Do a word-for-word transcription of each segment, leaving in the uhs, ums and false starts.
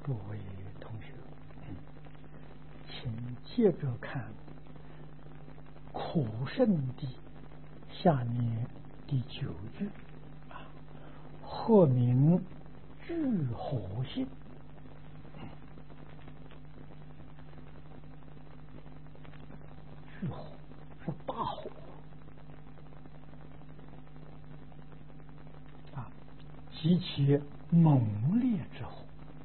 诸位同学，请接着看苦圣地下面第九句啊，或名聚火性。聚火是大火啊，极其猛烈之火。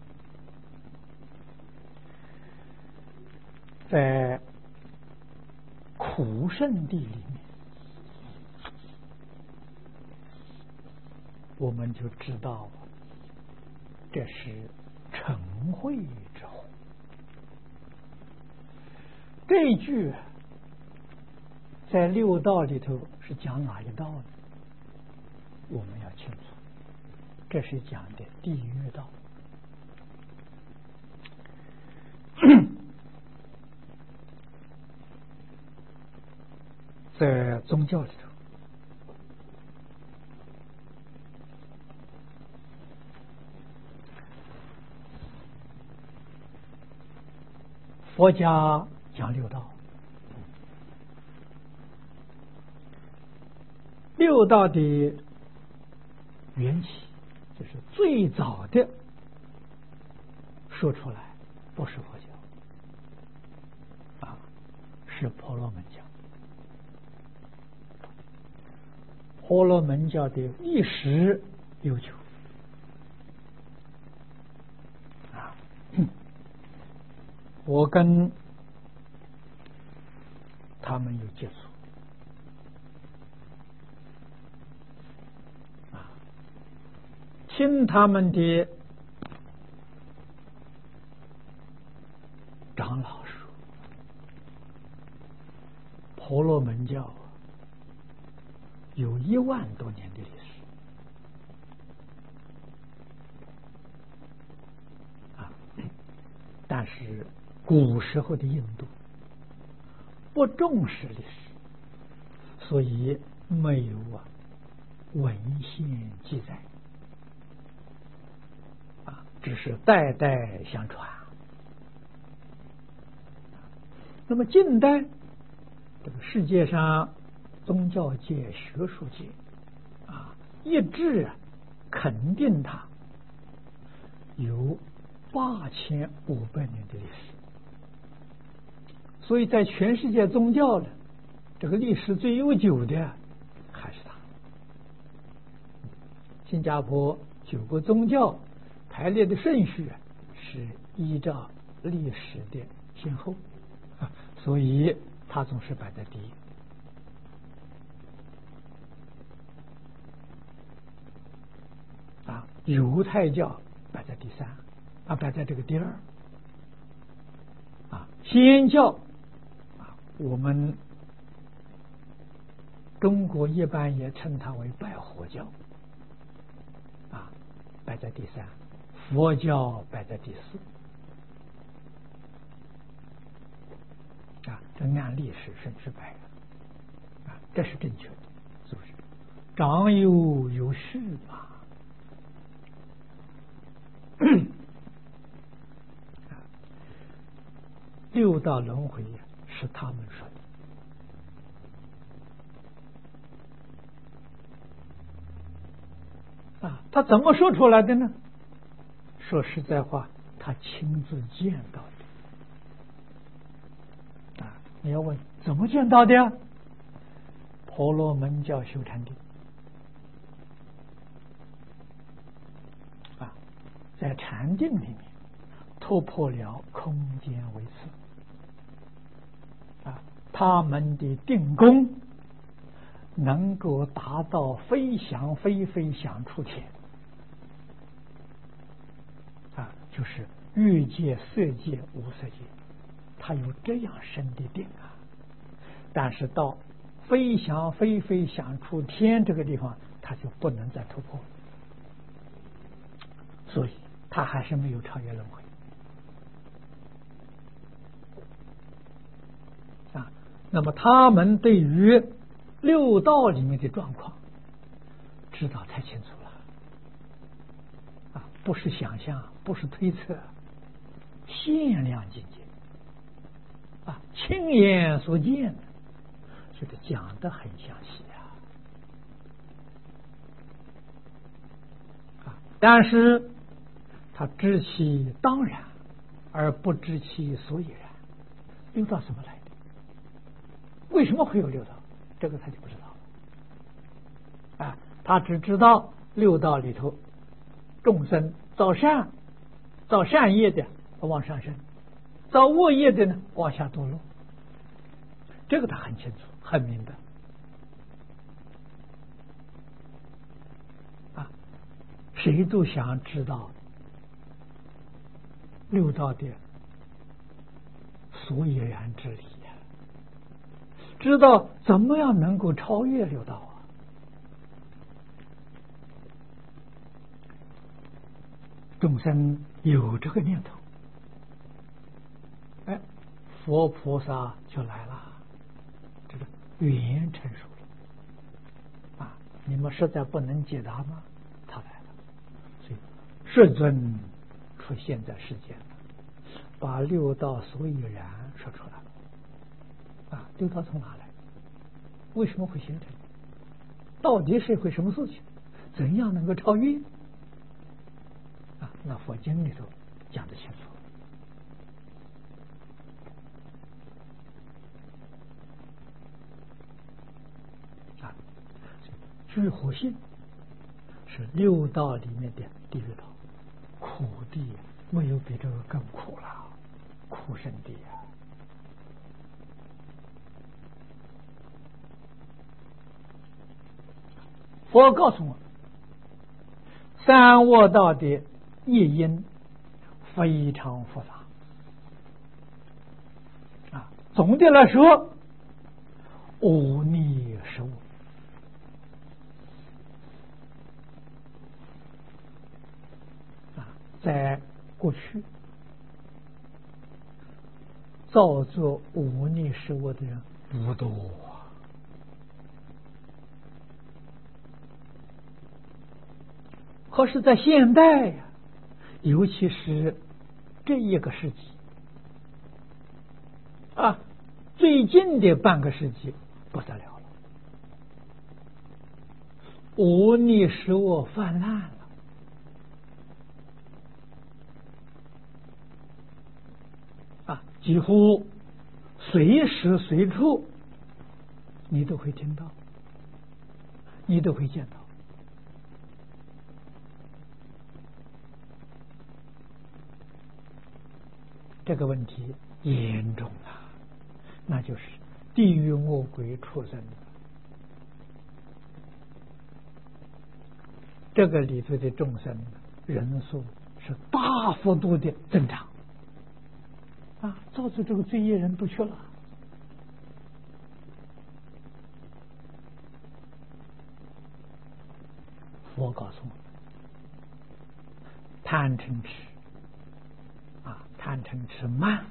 在苦圣地里面，我们就知道这是嗔恚之火。这一句在六道里头是讲哪一道呢？我们要清楚，这是讲的地狱道。在宗教里头，佛家讲六道，六道的缘起就是最早的说出来，不是佛教啊，是婆罗门教。婆罗门教的历史悠久啊，我跟他们有接触啊，听他们的长老说，婆罗门教有一万多年的历史啊，但是古时候的印度不重视历史，所以没有啊文献记载啊，只是代代相传。那么近代这个世界上宗教界、学术界啊，一致肯定它有八千五百年的历史，所以在全世界宗教的这个历史最悠久的还是它。新加坡九个宗教排列的顺序是依照历史的先后啊，所以它总是摆在第一。啊，犹太教摆在第三，啊，摆在这个第二，啊，先教，啊，我们中国一般也称它为拜火教，啊，摆在第三，佛教摆在第四，啊，这按历史顺序摆的，啊，这是正确的，是不是？长幼有序嘛。六道轮回是他们说的啊，他怎么说出来的呢？说实在话，他亲自见到的啊。你要问怎么见到的呀？婆罗门教修禅定啊，在禅定里面突破了空间维次啊，他们的定功能够达到非想非非想出天啊，就是欲界、色界、无色界，他有这样深的定啊。但是到非想非非想出天这个地方，他就不能再突破，所以他还是没有超越轮回。那么他们对于六道里面的状况知道太清楚了啊，不是想象，不是推测限量境界啊，亲眼所见的，这个讲得很详细啊。啊，但是他知其当然，而不知其所以然。六道怎么来的？为什么会有六道？这个他就不知道了啊，他只知道六道里头众生造善造善业的往上升，造恶业的呢往下堕落，这个他很清楚很明白啊。谁都想知道六道的所以然之理呀、啊，知道怎么样能够超越六道啊。众生有这个念头，哎，佛菩萨就来了，这个缘成熟了啊！你们实在不能解答吗？他来了，所以世尊出现在世间了，把六道所以然说出来了啊！六道从哪来？为什么会形成？到底是会什么事情？怎样能够超越？啊，那佛经里头讲得清楚啊。居火性是六道里面的地狱道，苦地没有比这个更苦了，苦生地啊。佛告诉我，三恶道的业因非常复杂啊，总的来说，忤逆十恶啊，在过去造作忤逆十恶的人不多啊，可是，在现代呀、啊。尤其是这一个世纪啊，最近的半个世纪不得了了，忤逆十恶泛滥了啊，几乎随时随处你都会听到，你都会见到。这个问题严重啊，那就是地狱恶鬼畜生，这个里头的众生人数是大幅度的增长啊，造成这个罪业人不去了。佛告诉我们，贪嗔痴啊，贪嗔痴慢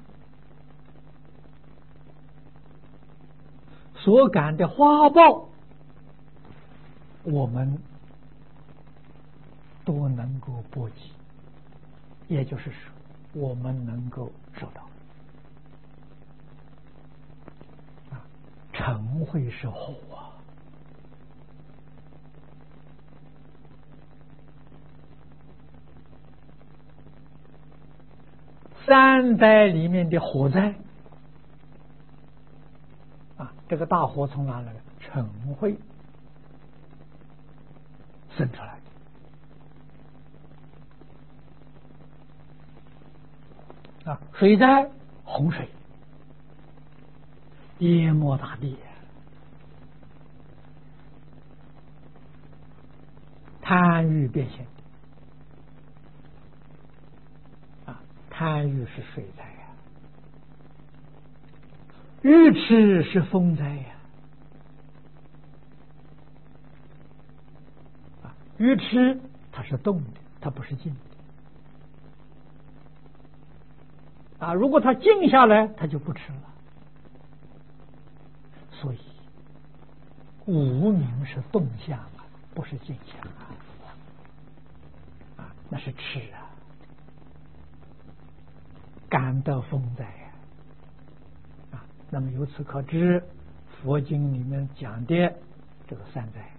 所感的花报，我们都能够波及，也就是说，我们能够受到啊，嗔恚是火啊。三灾里面的火灾啊，这个大火从哪来的？嗔恚生出来的啊。水灾，洪水淹没大地，贪欲变现啊，贪欲是水灾呀、啊，愚痴是风灾呀、啊，啊，愚痴它是动的，它不是静的啊，如果它静下来，它就不吃了。所以无明是动向啊，不是静向啊，啊，那是痴啊。 感得风灾啊。那么由此可知，佛经里面讲的这个三灾，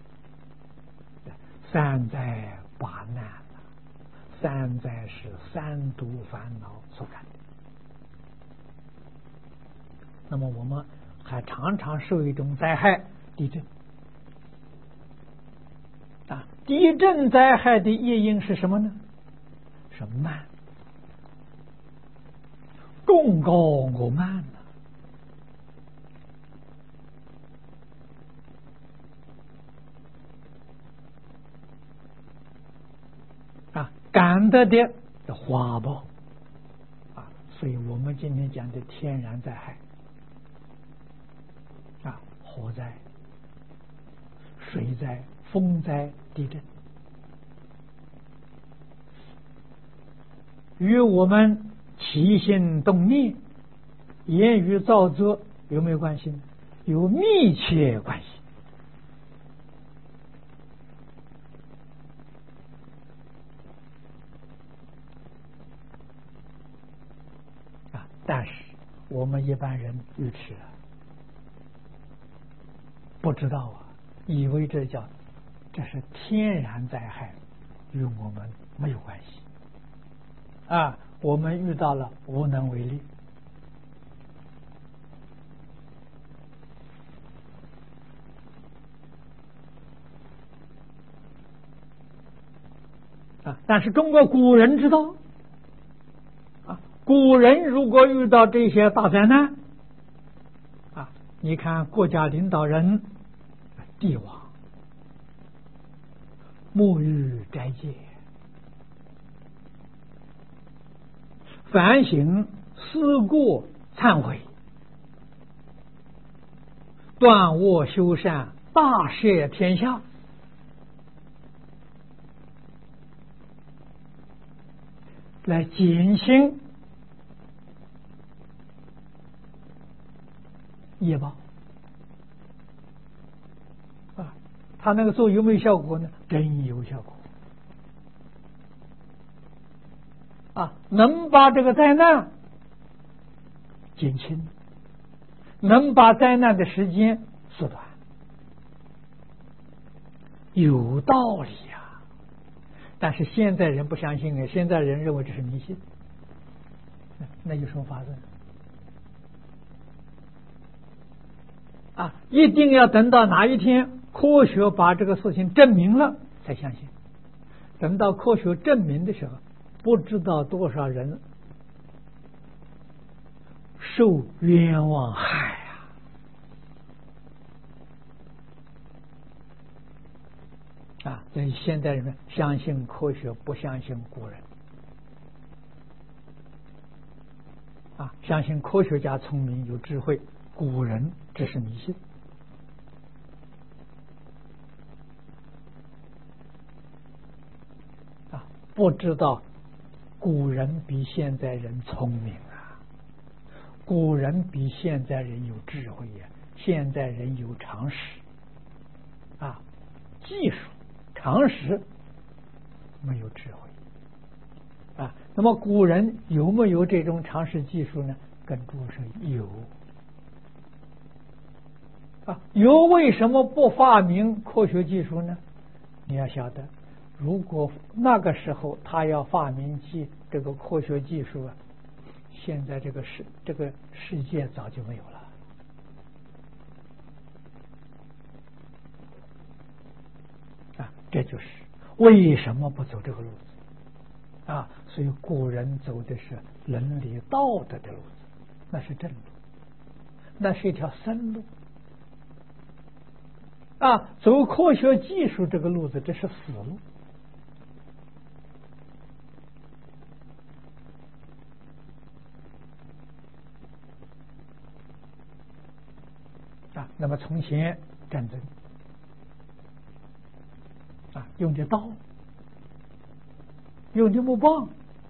三灾八难了，三灾是三毒烦恼所感的。那么我们还常常受一种灾害，地震啊。地震灾害的业因是什么呢？是慢，功高我慢呢。啊，感得的花报啊，所以我们今天讲的天然灾害啊，火灾、水灾、风灾、地震，与我们起心动念、言语造作有没有关系呢？有密切关系。啊，但是我们一般人愚痴了，不知道啊，以为这叫这是天然灾害，与我们没有关系啊，我们遇到了无能为力。啊，但是中国古人知道啊，古人如果遇到这些大灾难啊，你看国家领导人、帝王沐浴斋戒，反省思过忏悔，断恶修善，大赦天下，来减轻业报啊。他那个做有没有效果呢？真有效果啊，能把这个灾难减轻，能把灾难的时间缩短，有道理呀、啊。但是现在人不相信啊，现在人认为这是迷信，那有什么法子啊？一定要等到哪一天科学把这个事情证明了才相信。等到科学证明的时候，不知道多少人受冤枉害啊！啊，所以现代人们相信科学，不相信古人啊，相信科学家聪明有智慧，古人只是迷信啊，不知道古人比现在人聪明啊，古人比现在人有智慧呀、啊，现在人有常识啊，技术常识没有智慧啊。那么古人有没有这种常识技术呢？跟诸位说有啊，有为什么不发明科学技术呢？你要晓得，如果那个时候他要发明技这个科学技术啊，现在这个世这个世界早就没有了啊。这就是为什么不走这个路子啊？所以古人走的是伦理道德的路子，那是正路，那是一条生路啊。走科学技术这个路子，这是死路啊。那么从前战争啊，用的刀，用的木棒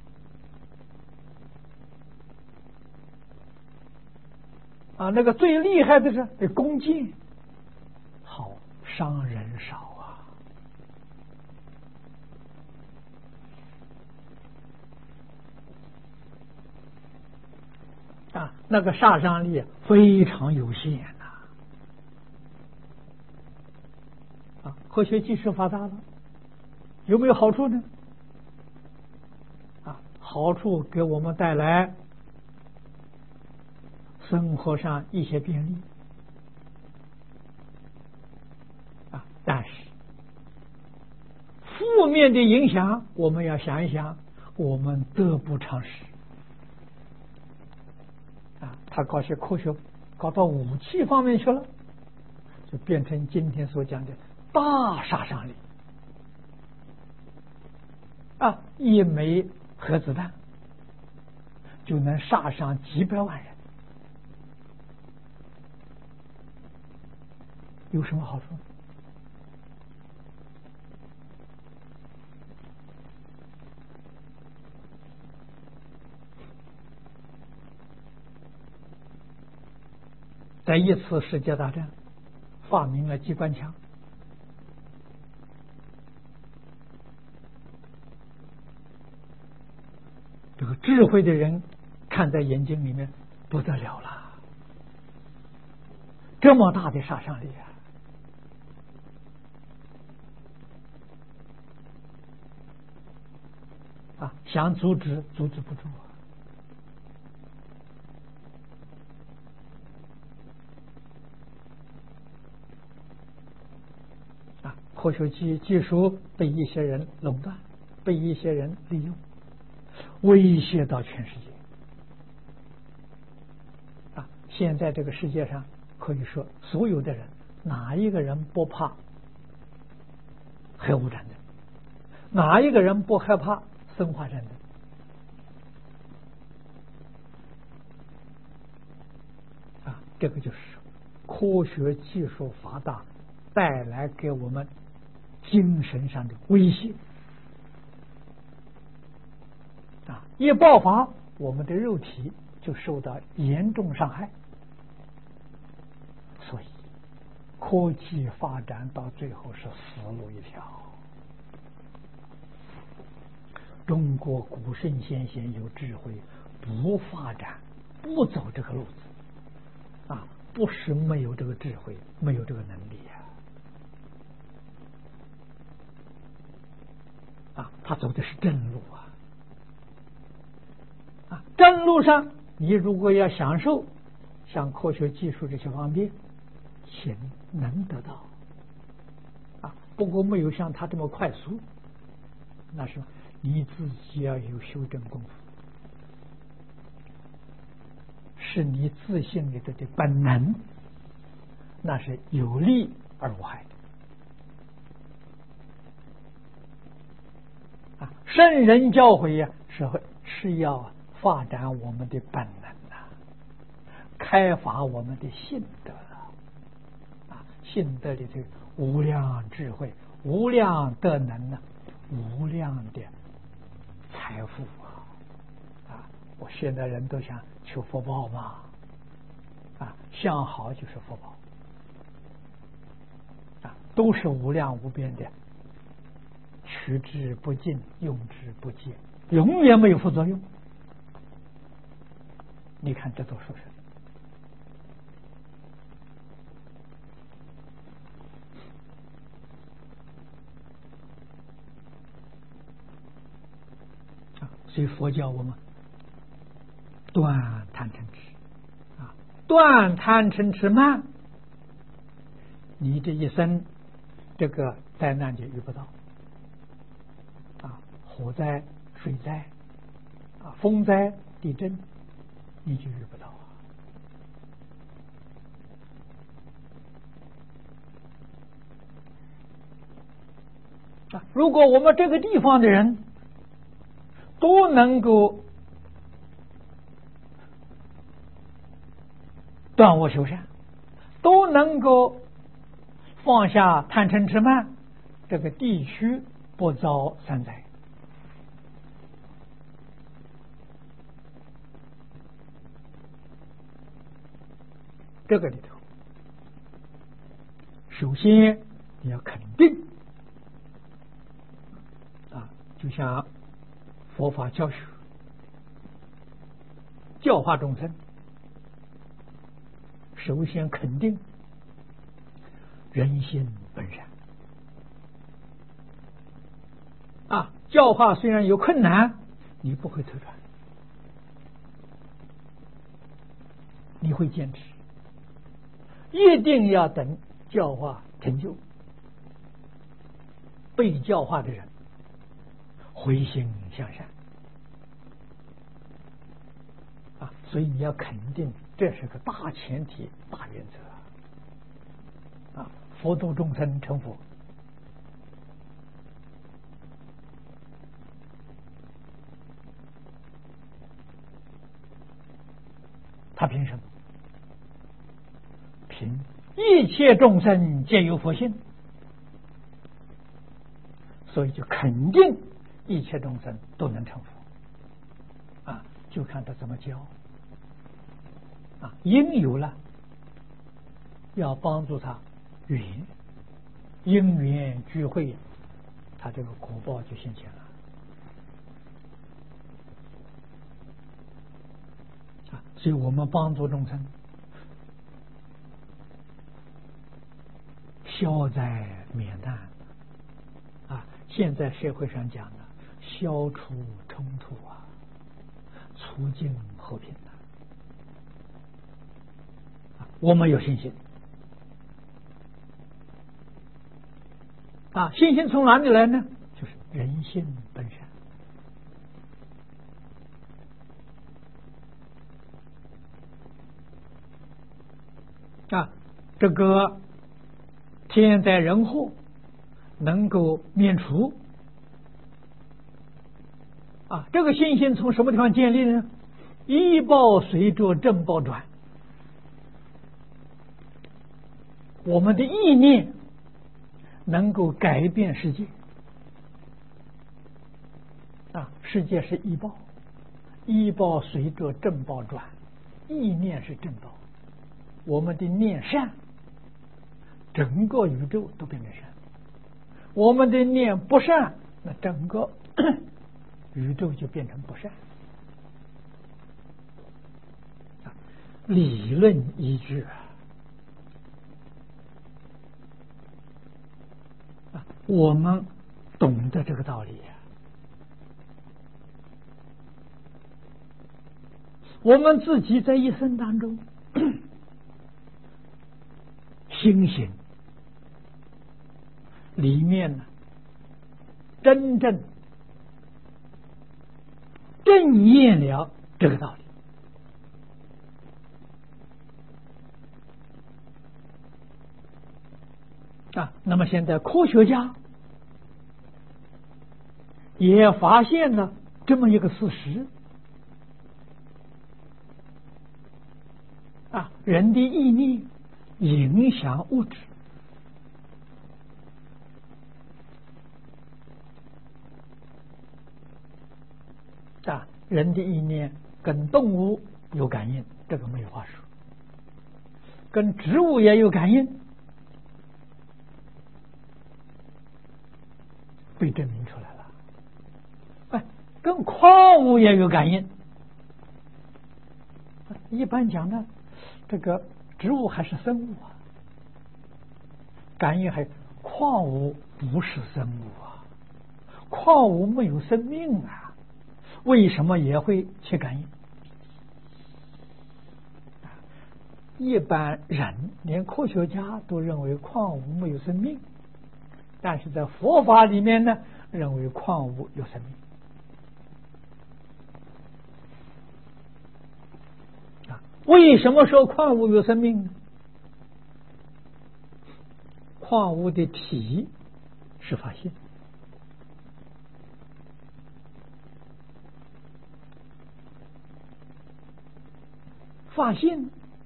啊，那个最厉害的是这弓箭，好伤人少啊。 啊，那个杀伤力非常有限呐！啊，科学技术发达了，有没有好处呢？啊，好处给我们带来生活上一些便利啊，但是负面的影响，我们要想一想，我们得不偿失。啊，他搞些科学搞到武器方面去了，就变成今天所讲的大杀伤力啊！一枚核子弹就能杀伤几百万人，有什么好处？在一次世界大战发明了机关枪，这个智慧的人看在眼睛里面不得了了，这么大的杀伤力啊！啊，想阻止阻止不住啊！科学技技术被一些人垄断，被一些人利用，威胁到全世界啊！现在这个世界上，可以说所有的人，哪一个人不怕核武战争？哪一个人不害怕生化战争？啊，这个就是科学技术发达带来给我们精神上的威胁啊！一爆发，我们的肉体就受到严重伤害。所以，科技发展到最后是死路一条。中国古圣先贤有智慧，不发展，不走这个路子啊，不是没有这个智慧，没有这个能力啊。啊，他走的是正路啊！啊，正路上，你如果要享受像科学技术这些方面，且能得到啊，不过没有像他这么快速，那是你自己要有修正功夫，是你自信里头的本能，那是有利而无害的。圣人教诲呀，是是要发展我们的本能啊，开发我们的性德啊，性德里头无量智慧、无量德能呢，无量的财富啊！啊，我现在人都想求福报嘛，啊，相好就是福报啊，都是无量无边的。取之不尽，用之不竭，永远没有副作用。你看这都说是啊，所以佛教我们断贪嗔痴啊，断贪嗔痴慢，你这一生这个灾难就遇不到。火灾、水灾、啊风灾、地震，你就遇不到啊！啊，如果我们这个地方的人都能够断恶修善，都能够放下贪嗔痴慢，这个地区不遭三灾。这个里头，首先你要肯定啊，就像佛法教学、教化众生， 首先肯定人心本善啊。教化虽然有困难，你不会退转，你会坚持，一定要等教化成就，被教化的人回心向善啊。所以你要肯定，这是个大前提、大原则啊。佛度众生成佛，他凭什么？凭一切众生皆有佛性，所以就肯定一切众生都能成佛啊，就看他怎么教啊。因有了，要帮助他缘，因缘聚会，他这个果报就现前了啊。所以我们帮助众生，消灾免难啊。现在社会上讲的，消除冲突啊，促进和平啊。我们有信心啊。信心从哪里来呢？就是人性本善啊。这个天灾人祸能够免除啊，这个信心从什么地方建立呢？依报随着正报转，我们的意念能够改变世界啊。世界是依报，依报随着正报转，意念是正报，我们的念善，整个宇宙都变成善；我们的念不善，那整个宇宙就变成不善。理论依据啊，我们懂得这个道理，我们自己在一生当中心行里面呢，真正正验了这个道理啊。那么现在科学家也发现了这么一个事实啊，人的意念影响物质啊，人的意念跟动物有感应，这个没有话说；跟植物也有感应，被证明出来了。哎，跟矿物也有感应。一般讲呢，这个植物还是生物啊，感应还矿物不是生物啊，矿物没有生命啊，为什么也会去感应？一般人连科学家都认为矿物没有生命，但是在佛法里面呢，认为矿物有生命啊。为什么说矿物有生命呢？矿物的体是发现，发现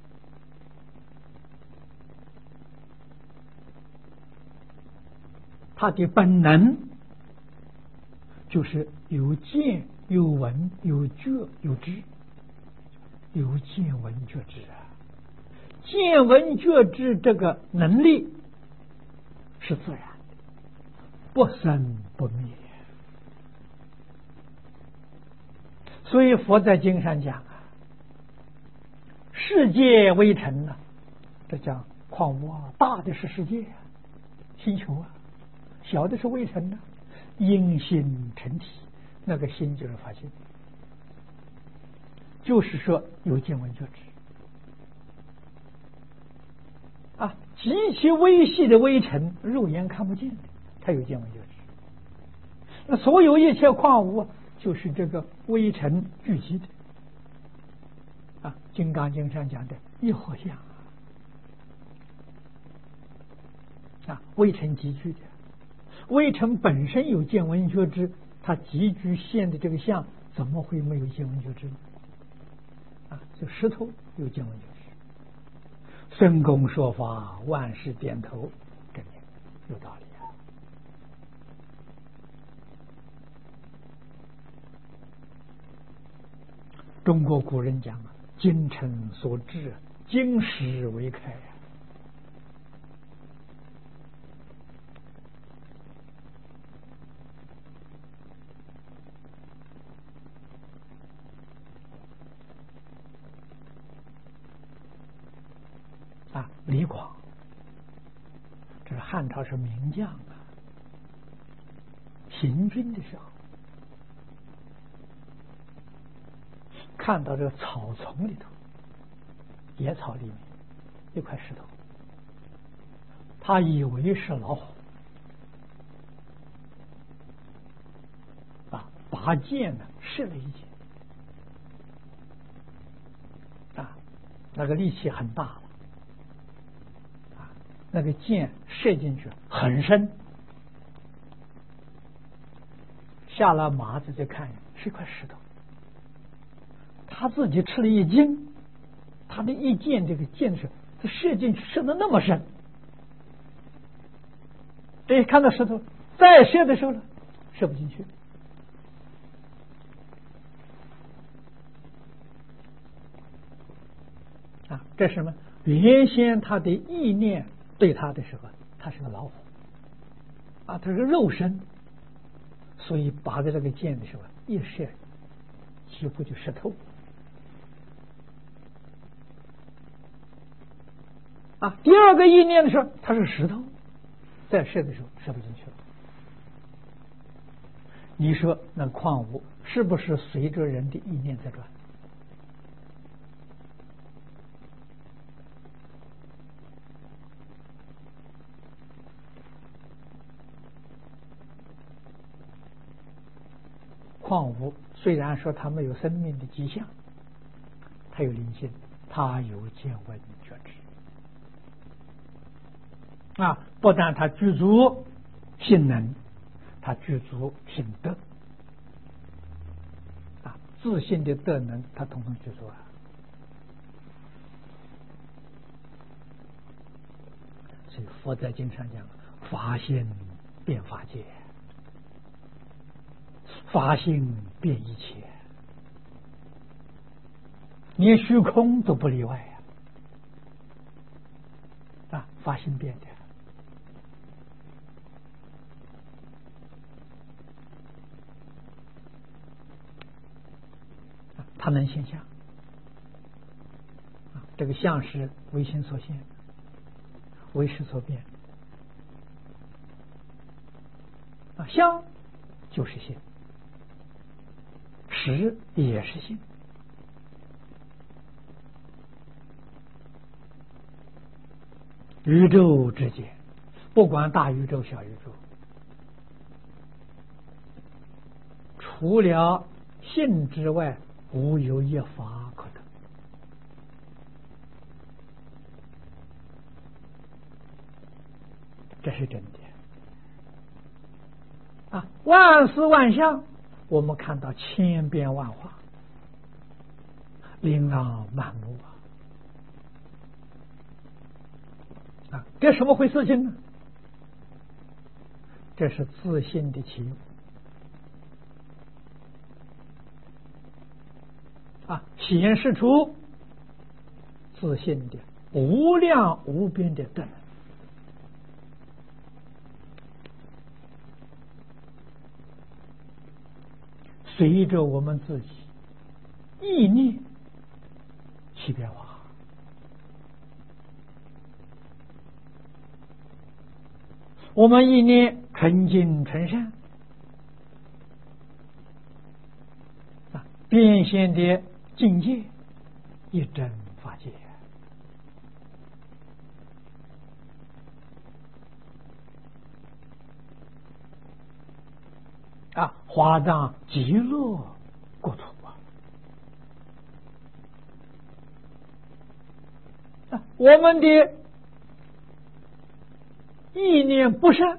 它的本能就是有见有闻有觉有知，有见闻觉知啊。见闻觉知这个能力是自然的，不生不灭。所以佛在经上讲啊，世界微尘呢， 这叫矿物啊，大的是世界啊，星球啊，小的是微尘呢、啊。因心成体，那个心就是法心，就是说有见闻觉知啊，极其微细的微尘，肉眼看不见的，它有见闻觉知。那所有一切矿物就是这个微尘聚集的啊，《金刚经》上讲的一合相啊，微尘集聚的。微尘本身有见闻觉知，它集聚现的这个相，怎么会没有见闻觉知呢？啊，就石头有见闻觉知。孙公说法，万事点头，证明有道理啊。中国古人讲啊，精诚所至，金石为开呀。啊，李广，这是汉朝是名将啊。行军的时候，看到这个草丛里头，野草里面一块石头，他以为是老虎，啊，拔剑呢试了一剑，啊，那个力气很大了。那个箭射进去很深，下了马子就看是一块石头，他自己吃了一惊，他的一箭这个箭是这射进去射的那么深，这一看到石头，再射的时候呢，射不进去。啊，这是什么？原先他的意念对他的时候，他是个老虎啊，他是个肉身，所以拔的这个箭的时候一射，几乎就射透啊。第二个意念的时候，它是石头，再射的时候射不进去了。你说那矿物是不是随着人的意念在转？矿物虽然说它没有生命的迹象，它有灵性，它有见闻觉知啊！不但它具足性能，它具足性德啊，自信的德能，它统统具足啊。所以佛在经上讲，法性变法界。法性变一切，连虚空都不例外啊！啊，法性变的啊，它能现象啊，这个相是唯心所现，唯识所变啊，相就是心。识也是心，宇宙之间，不管大宇宙小宇宙，除了性之外，无有一法可得。这是真的啊！万事万象。我们看到千变万化，琳琅满目啊！啊，这什么回事情呢？这是自信的起伏啊，显示出自信的无量无边的德能。随着我们自己意念起变化我们一念纯净纯善啊，变现的境界一真法界啊，华藏极乐国土啊，我们的意念不善，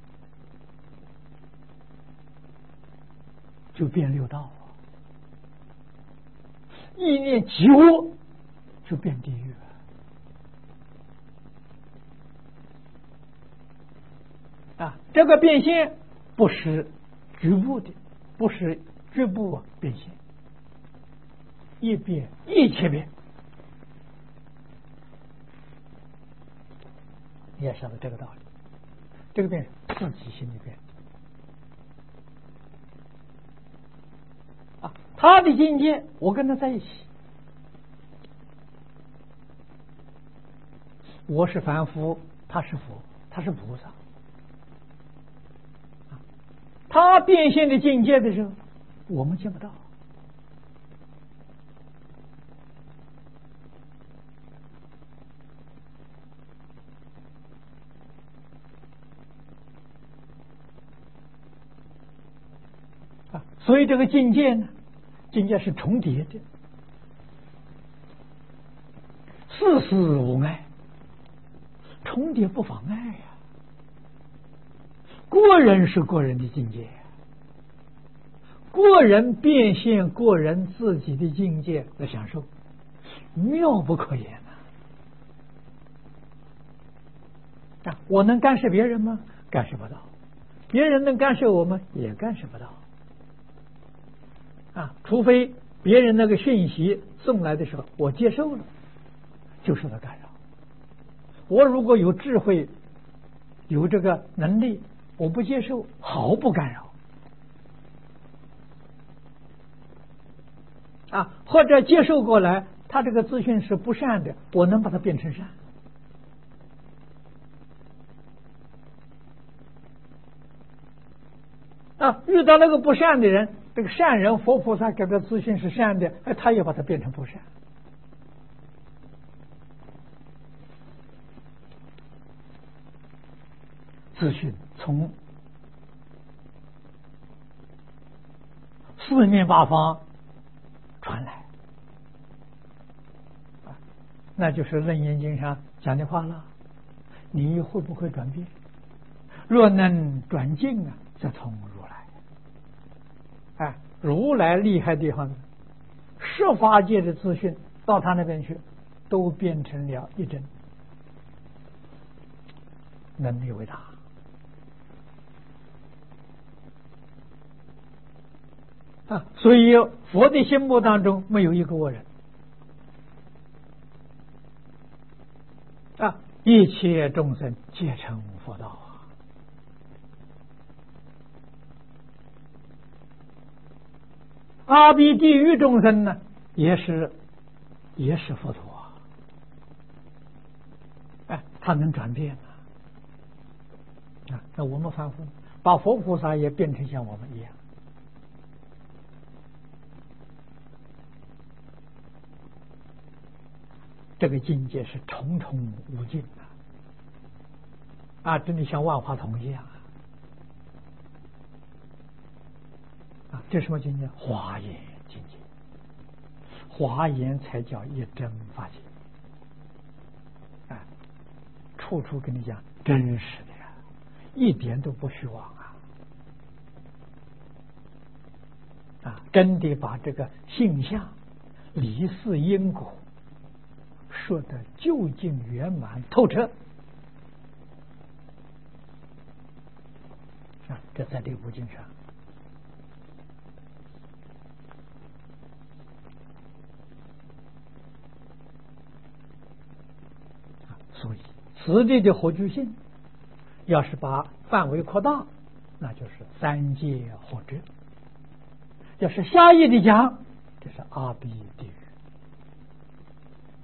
就变六道；意念极恶，就变地狱。啊，这个变现不是局部的，不是局部变现，一变一切变。你也晓得这个道理，这个变自己心里变啊，他的境界我跟他在一起，我是凡夫，他是佛，他是菩萨，他变现的境界的时候，我们见不到。所以这个境界呢，境界是重叠的，事事无碍，重叠不妨碍呀、啊。个人是个人的境界，个人变现个人自己的境界来享受，妙不可言呐、啊！我能干涉别人吗？干涉不到。别人能干涉我们，也干涉不到。啊，除非别人那个讯息送来的时候，我接受了，就受到干扰。我如果有智慧，有这个能力，我不接受，毫不干扰。啊，或者接受过来，他这个资讯是不善的，我能把它变成善。啊，遇到那个不善的人，这个善人佛菩萨给的资讯是善的，哎，他也把它变成不善。资讯从四面八方传来，那就是《楞严经》上讲的话了。你会不会转变？若能转境啊，则从如来。哎，如来厉害的地方，十法界的资讯到他那边去，都变成了一真，能力伟大。啊，所以佛的心目当中没有一个恶人啊，一切众生皆成佛道啊。阿鼻地狱众生呢，也是也是佛陀啊，哎，他能转变啊。啊，那我们凡夫把佛菩萨也变成像我们一样。这个境界是重重无尽的啊，真的像万花筒一样啊！啊，这什么境界？华严境界，华严才叫一真法界啊！处处跟你讲真实的呀，一点都不虚妄啊！啊，真的把这个性相、离世因果说的究竟圆满透彻啊！这在这部经上啊，所以此地的合居性，要是把范围扩大，那就是三界合居；要是狭义的讲，就是阿鼻地狱。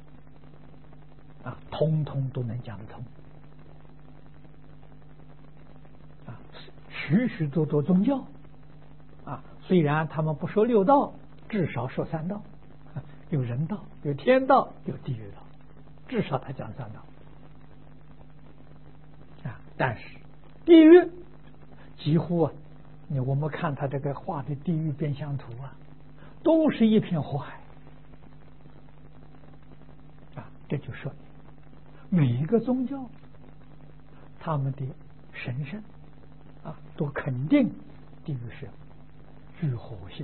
啊，通通都能讲得通许许多多宗教啊，虽然他们不说六道，至少说三道，有人道，有天道，有地狱道，至少他讲三道啊。但是地狱几乎啊，你我们看他这个画的地狱变相图啊，都是一片火海啊。这就说每一个宗教他们的神圣啊，都肯定地狱是具火性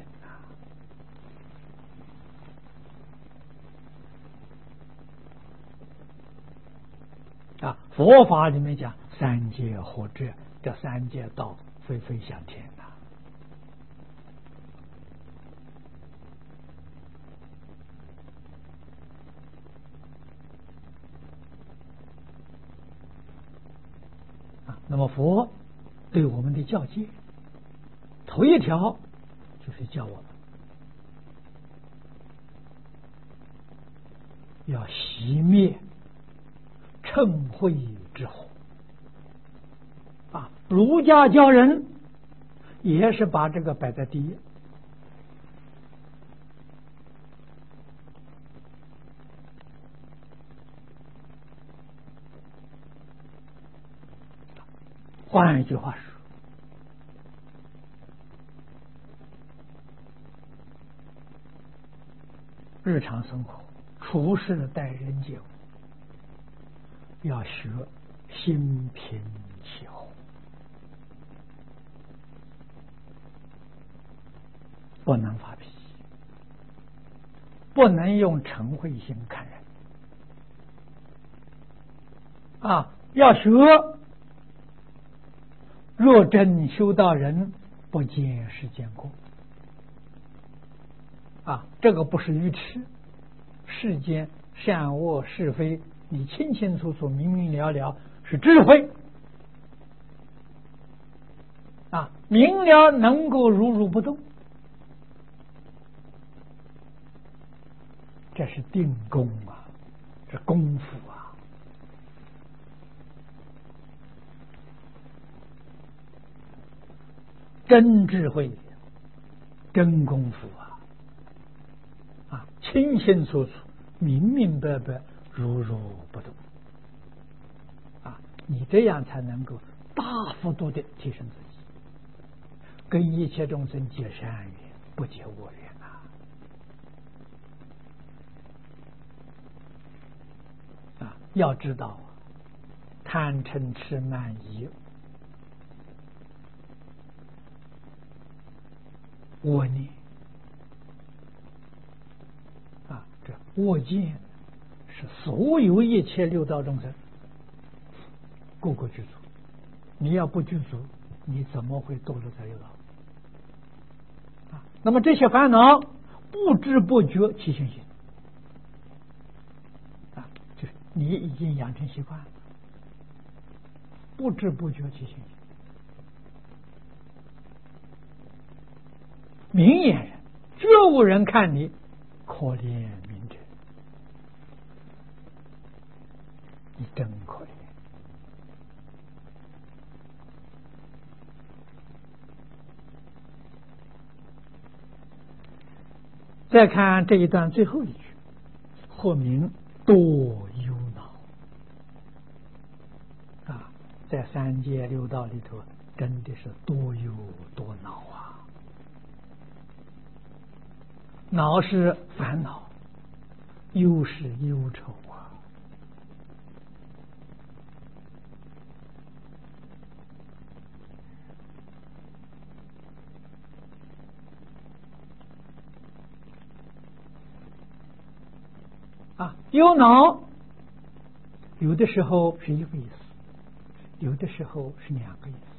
啊。啊，佛法里面讲三界火者，这三界道非非相天呐。啊，那么佛对我们的教诫，头一条就是教我们要熄灭嗔恚之火啊。儒家教人也是把这个摆在第一换一句话说，日常生活处事待人接物，要学心平气和，不能发脾气，不能用嗔恚心看人啊。要学若真修道人，不见世间过啊。这个不是愚痴，世间善恶是非你清清楚楚明明了了，是智慧啊。明了能够如如不动，这是定功啊，这功夫啊。真智慧，真功夫啊！啊，清清楚楚、明明白白、如如不动啊！你这样才能够大幅度的提升自己，跟一切众生结善缘，不结恶缘啊！啊，要知道，贪嗔痴慢疑。恶念啊，这恶见是所有一切六道众生个个具足。你要不具足，你怎么会堕落在六道啊？那么这些烦恼不知不觉起现行啊，就是你已经养成习惯了，不知不觉起现行。明眼人、觉悟人看你可怜明者，你真可怜。再看这一段最后一句，或名多忧恼啊，在三界六道里头，真的是多忧多恼啊。恼是烦恼，忧是忧愁啊。啊，忧恼有的时候是一个意思，有的时候是两个意思。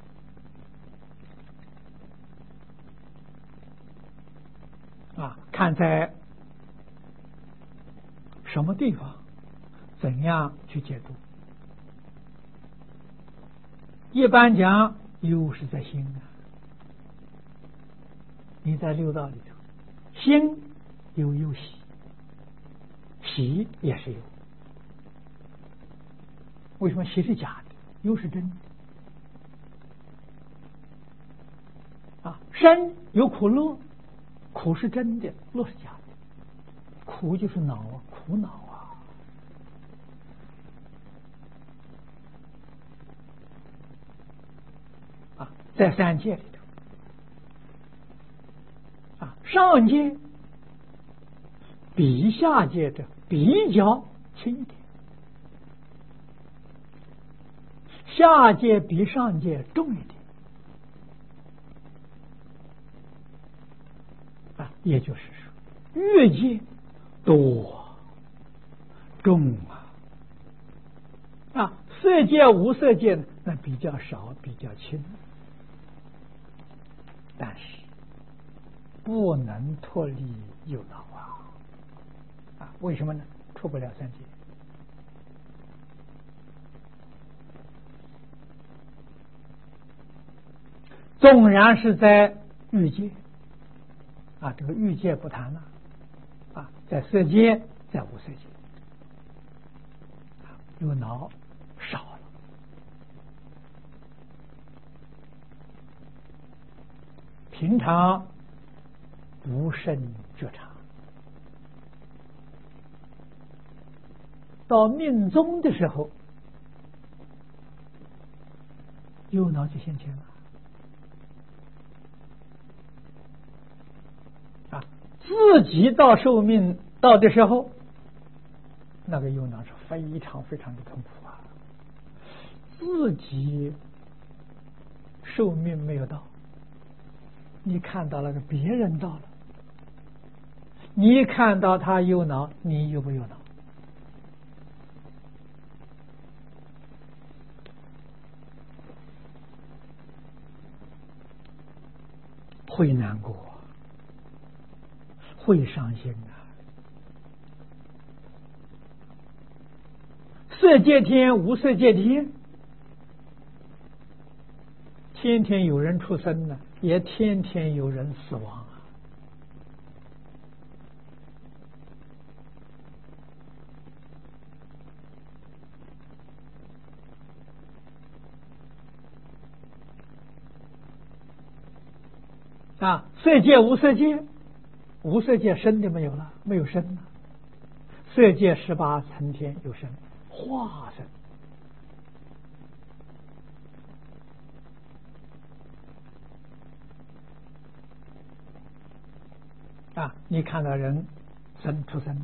啊，看在什么地方，怎样去解读？一般讲，忧是在心啊，你在六道里头，心有忧喜，喜也是忧。为什么喜是假的，忧是真的？ 生有苦乐，苦是真的，乐是假的。苦就是恼啊，苦恼啊。啊，在三界里头，啊，上界比下界的比较轻一点，下界比上界重一点。啊，也就是说，越界多重啊，啊，色界无色界呢，那比较少，比较轻，但是不能脱离忧恼啊，啊，为什么呢？出不了三界。纵然是在欲界。啊，这个欲界不谈了，啊，在色界，在无色界，啊，忧恼少了。平常不甚觉察，到命终的时候，忧恼就现前了。自己到寿命到的时候，那个忧恼是非常非常的痛苦啊！自己寿命没有到，你看到了个别人到了，你看到他忧恼，你忧不忧恼？会难过，会伤心啊！色界天无色界天，天天有人出生呢，也天天有人死亡啊！啊，色界无色界，无色界生的没有了，没有生了。色界十八层天有生，化生。啊，你看到人生出生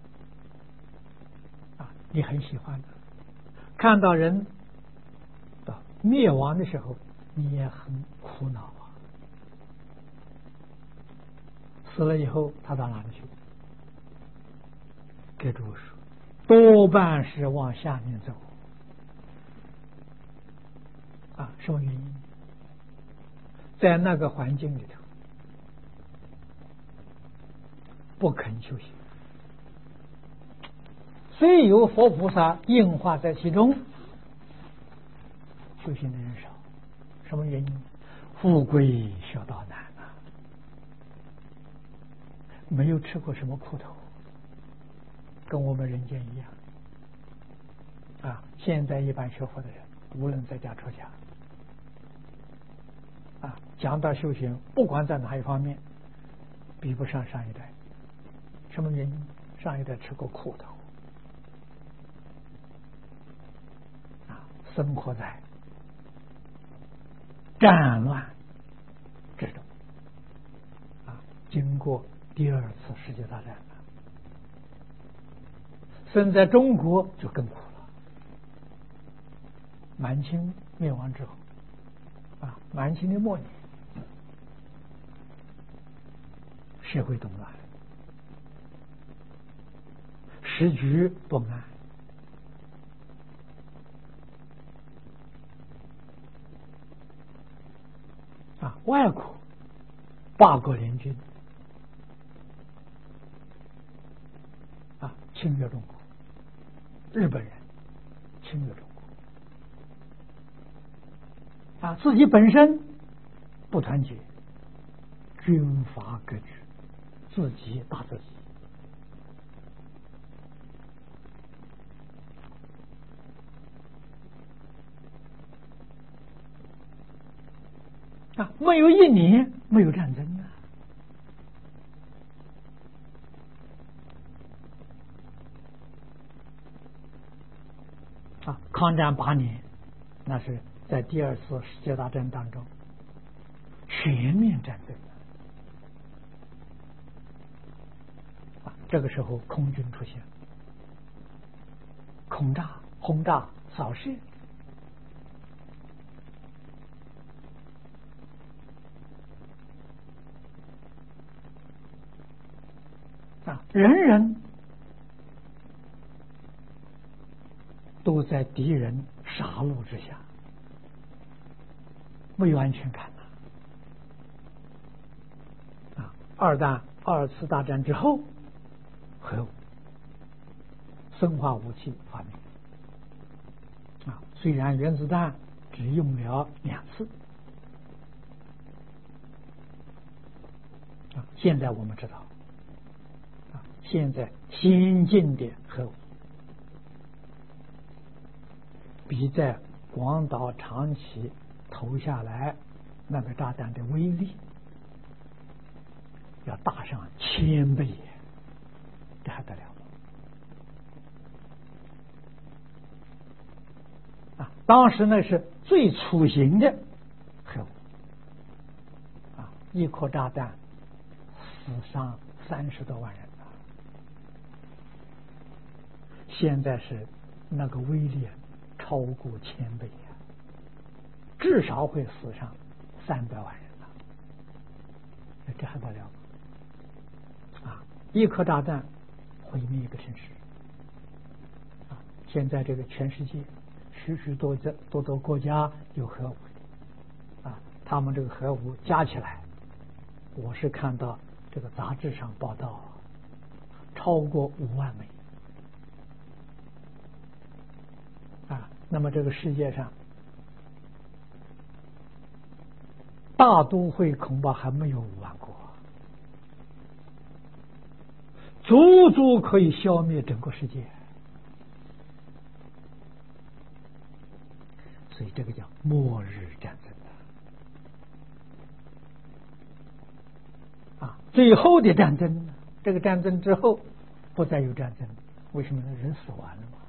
啊，你很喜欢的；看到人到灭亡的时候，你也很苦恼啊。死了以后，他到哪里去？给诸说，多半是往下面走啊。什么原因？在那个环境里头不肯修行，虽有佛菩萨应化在其中，修行的人少。什么原因？富贵小道难啊，没有吃过什么苦头，跟我们人间一样啊。现在一般学佛的人，无论在家出家啊，讲到修行，不管在哪一方面，比不上上一代。什么原因？上一代吃过苦头啊，生活在战乱之中啊，经过第二次世界大战了，生在中国就更苦了。满清灭亡之后啊，满清的末年，社会动乱，时局不安，啊，外国八国联军啊，侵略中国，日本人侵略中国，啊，自己本身不团结，军阀割据，自己打自己。啊，没有一年没有战争啊。啊，抗战八年，那是在第二次世界大战当中全面战争啊，这个时候空军出现，空炸、轰炸、扫射。啊，人人都在敌人杀戮之下，没有安全感呐！啊，二战二次大战之后，核武、生化武器发明。啊，虽然原子弹只用了两次，啊，现在我们知道。现在先进的核武比在广岛、长崎投下来那个炸弹的威力要大上千倍，这还得了啊！当时那是最粗型的核武啊，一颗炸弹死伤三十多万人。现在是那个威力超过千倍呀，至少会死上三百万人了，这还得了啊！一颗炸弹毁灭一个城市啊！现在这个全世界许许多多多多国家有核武啊，他们这个核武加起来，我是看到这个杂志上报道，超过五万枚。啊，那么这个世界上大都会恐怕还没有五万个，足足可以消灭整个世界。所以这个叫末日战争啊！最后的战争呢？这个战争之后不再有战争，为什么呢？人死完了嘛。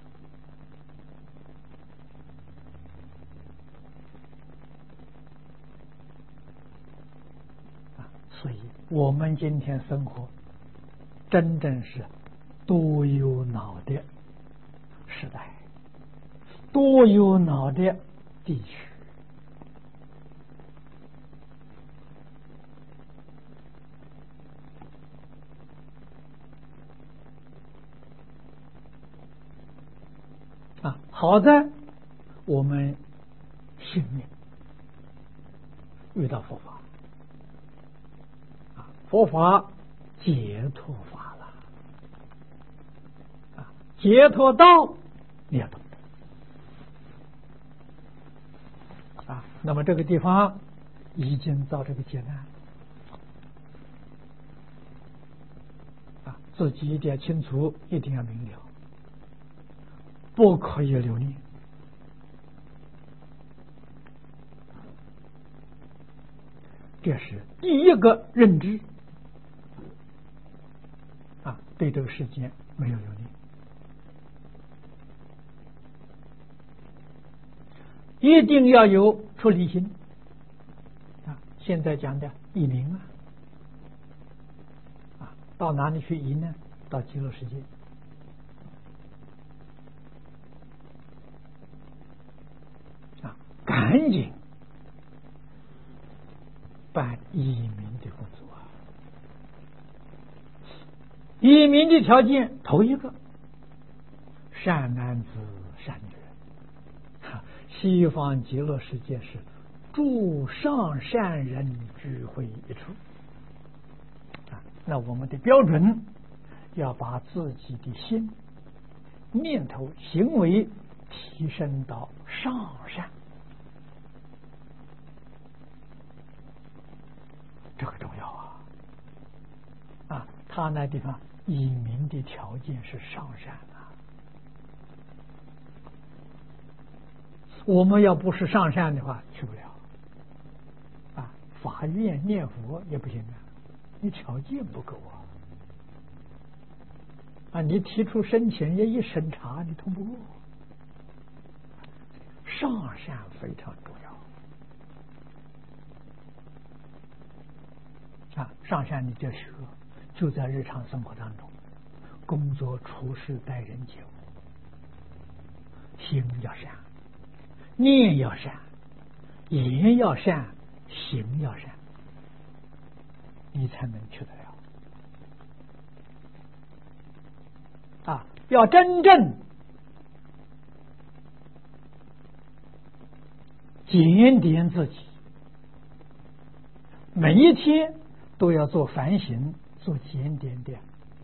所以我们今天生活真正是多忧恼的时代，多忧恼的地区啊！好在我们幸运遇到佛法。佛法解脱法了啊，解脱道你要懂得啊。那么这个地方已经到这个阶段啊，自己一定要清楚，一定要明了，不可以留念。这是第一个认知。对这个世界没有留恋，一定要有出离心啊！现在讲的移民啊，啊，到哪里去移呢？到极乐世界啊！赶紧办移民的工作。移民的条件，头一个善男子、善女人。西方极乐世界是诸上善人聚会一处啊，那我们的标准要把自己的心、念头、行为提升到上善，这个重要啊！啊，他那地方移民的条件是上善啊，我们要不是上善的话，去不了啊。 法院念佛也不行啊，你条件不够啊！啊，你提出申请，也一审查你通不过。上善非常重要啊！上善你就学，就在日常生活当中，工作、处事、待人接物，心要善，念要善，言要善，行要善，你才能去得了啊！要真正检点自己，每一天都要做反省、做检点的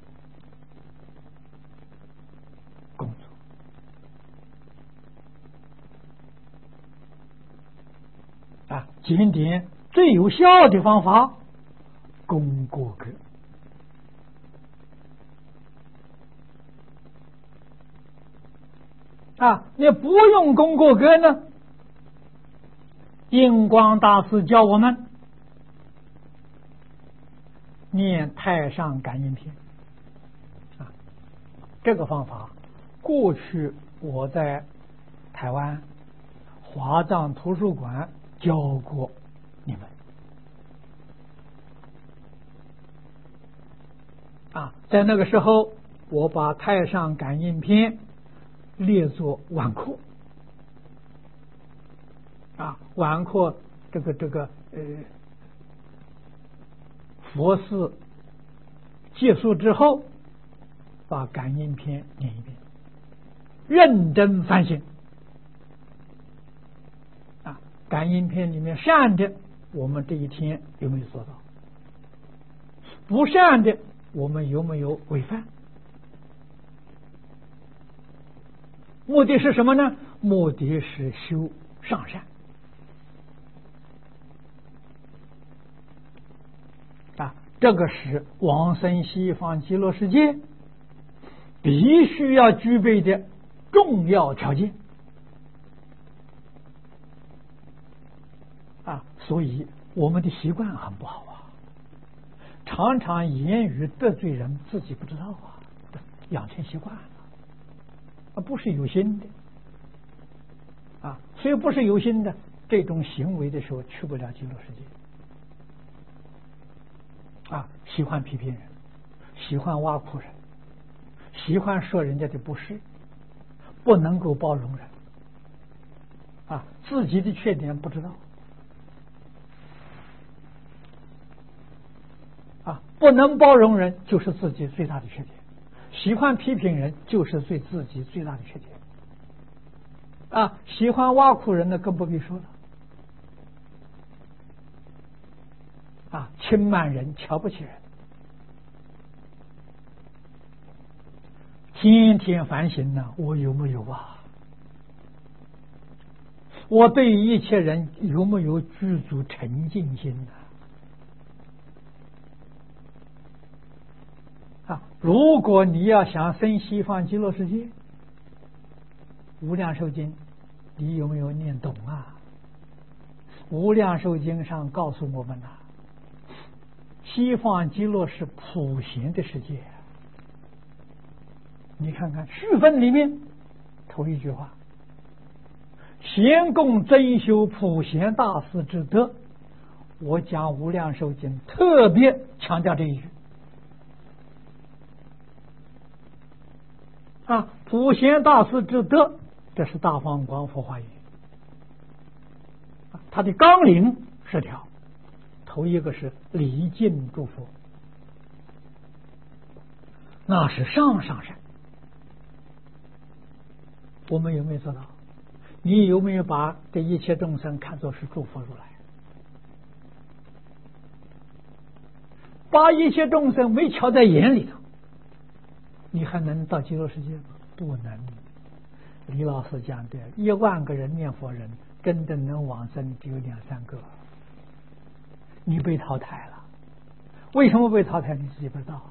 工作啊！检点最有效的方法，功过格啊！你不用功过格呢？印光大师教我们念太上感应篇啊，这个方法过去我在台湾华藏图书馆教过你们啊，在那个时候我把太上感应篇列作晚课啊，晚课这个这个呃，佛事结束之后，把感应篇念一遍，认真反省啊，感应篇里面善的，我们这一天有没有做到？不善的，我们有没有违犯？目的是什么呢？目的是修上善。啊，这个是往生西方极乐世界必须要具备的重要条件啊！所以我们的习惯很不好啊，常常言语得罪人，自己不知道啊，养成习惯了啊，不是有心的啊，所以不是有心的这种行为的时候，去不了极乐世界。啊，喜欢批评人，喜欢挖苦人，喜欢说人家的不是，不能够包容人啊，自己的缺点不知道啊，不能包容人就是自己最大的缺点，喜欢批评人就是对自己最大的缺点啊，喜欢挖苦人的更不必说了。啊，轻慢人，瞧不起人，天天反省呢，我有没有啊？我对于一切人有没有具足沉静心呢？啊，如果你要想生西方极乐世界，无量寿经你有没有念懂啊？无量寿经上告诉我们呐、啊，西方极乐是普贤的世界，你看看序分里面头一句话，贤供真修普贤大师之德，我讲无量寿经特别强调这一句啊，普贤大师之德，这是大方广佛华严，它的纲领十条，头一个是礼敬诸佛，那是上上善，我们有没有做到？你有没有把这一切众生看作是诸佛如来？把一切众生没瞧在眼里头，你还能到极乐世界吗？不能。李老师讲的，一万个人念佛人，真正能往生只有两三个，你被淘汰了。为什么被淘汰？你自己不知道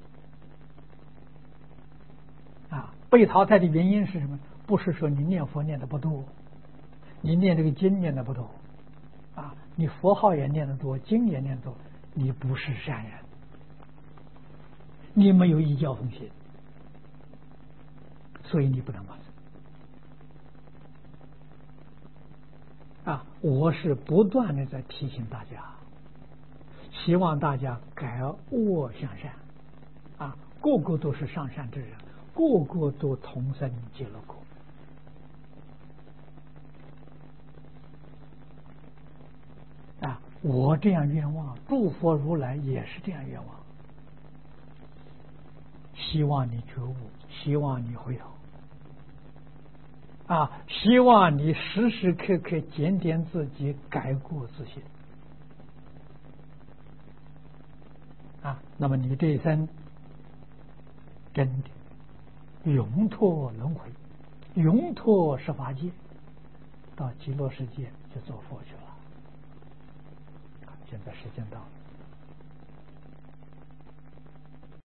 啊！被淘汰的原因是什么？不是说你念佛念的不多，你念这个经念的不多啊， 你佛号也念得多，经也念得多，你不是善人，你没有依教奉行，所以你不能往生。啊，我是不断的在提醒大家，希望大家改恶向善，啊，个个都是上善之人，个个都同生极乐国。啊，我这样愿望，诸佛如来也是这样愿望，希望你觉悟，希望你回头，啊，希望你时时刻刻检点自己，改过自新。啊，那么你这一生真的永脱轮回，永脱十法界，到极乐世界就做佛去了。现在时间到了。